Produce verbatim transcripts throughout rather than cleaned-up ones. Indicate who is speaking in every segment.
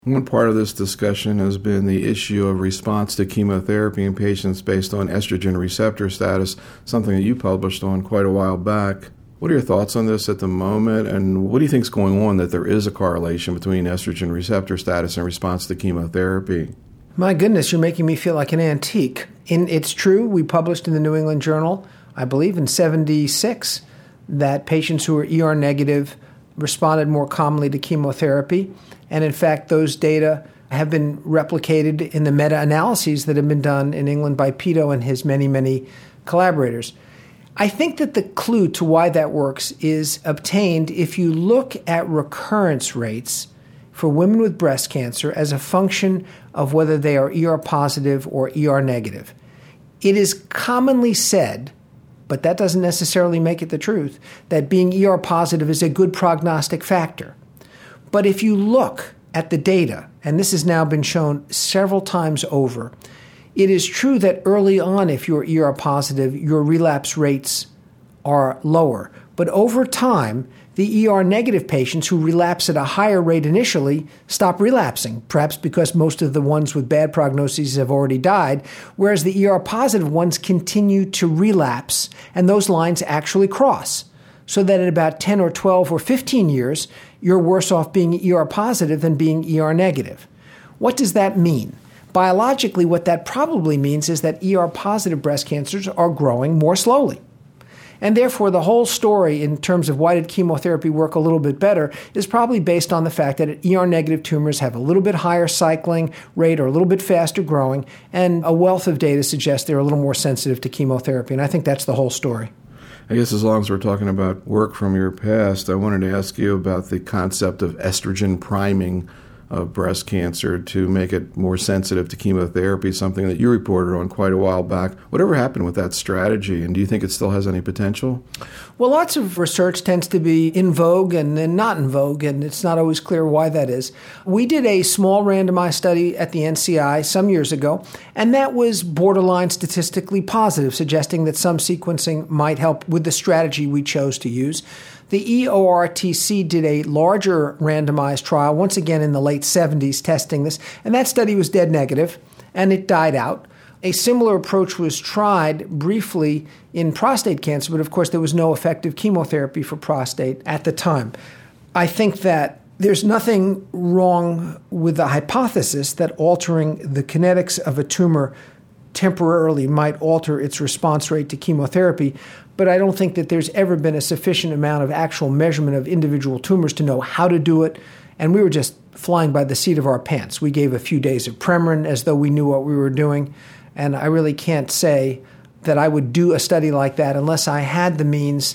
Speaker 1: One part of this discussion has been the issue of response to chemotherapy in patients based on estrogen receptor status, something that you published on quite a while back. What are your thoughts on this at the moment, and what do you think is going on that there is a correlation between estrogen receptor status and response to chemotherapy?
Speaker 2: My goodness, you're making me feel like an antique. In, it's true, we published in the New England Journal, I believe in seventy-six, that patients who were E R negative responded more commonly to chemotherapy. And in fact, those data have been replicated in the meta-analyses that have been done in England by Pito and his many, many collaborators. I think that the clue to why that works is obtained if you look at recurrence rates for women with breast cancer as a function of whether they are E R positive or E R negative. It is commonly said, but that doesn't necessarily make it the truth, that being E R positive is a good prognostic factor. But if you look at the data, and this has now been shown several times over, it is true that early on, if you're E R positive, your relapse rates are lower. But over time, the E R negative patients who relapse at a higher rate initially stop relapsing, perhaps because most of the ones with bad prognoses have already died, whereas the E R positive ones continue to relapse, and those lines actually cross. So that at about ten or twelve or fifteen years, you're worse off being E R positive than being E R negative. What does that mean? Biologically, what that probably means is that E R positive breast cancers are growing more slowly. And therefore, the whole story in terms of why did chemotherapy work a little bit better is probably based on the fact that E R negative tumors have a little bit higher cycling rate or a little bit faster growing, and a wealth of data suggests they're a little more sensitive to chemotherapy. And I think that's the whole story.
Speaker 1: I guess as long as we're talking about work from your past, I wanted to ask you about the concept of estrogen priming of breast cancer to make it more sensitive to chemotherapy, something that you reported on quite a while back. Whatever happened with that strategy, and do you think it still has any potential?
Speaker 2: Well, lots of research tends to be in vogue and then not in vogue, and it's not always clear why that is. We did a small randomized study at the N C I some years ago, and that was borderline statistically positive, suggesting that some sequencing might help with the strategy we chose to use. The E O R T C did a larger randomized trial, once again in the late seventies, testing this, and that study was dead negative, and it died out. A similar approach was tried briefly in prostate cancer, but of course there was no effective chemotherapy for prostate at the time. I think that there's nothing wrong with the hypothesis that altering the kinetics of a tumor temporarily might alter its response rate to chemotherapy, but I don't think that there's ever been a sufficient amount of actual measurement of individual tumors to know how to do it, and we were just flying by the seat of our pants. We gave a few days of Premarin as though we knew what we were doing, and I really can't say that I would do a study like that unless I had the means,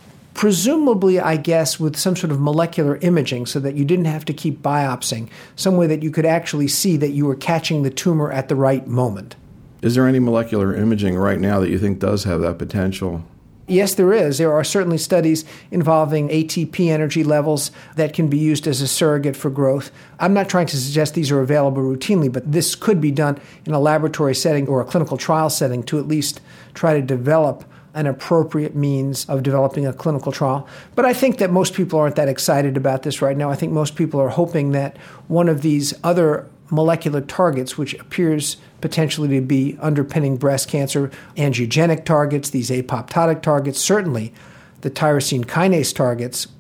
Speaker 2: presumably, I guess, with some sort of molecular imaging so that you didn't have to keep biopsying, some way that you could actually see that you were catching the tumor at the right moment.
Speaker 1: Is there any molecular imaging right now that you think does have that potential?
Speaker 2: Yes, there is. There are certainly studies involving A T P energy levels that can be used as a surrogate for growth. I'm not trying to suggest these are available routinely, but this could be done in a laboratory setting or a clinical trial setting to at least try to develop an appropriate means of developing a clinical trial. But I think that most people aren't that excited about this right now. I think most people are hoping that one of these other molecular targets, which appears potentially to be underpinning breast cancer, angiogenic targets, these apoptotic targets, certainly the tyrosine kinase targets,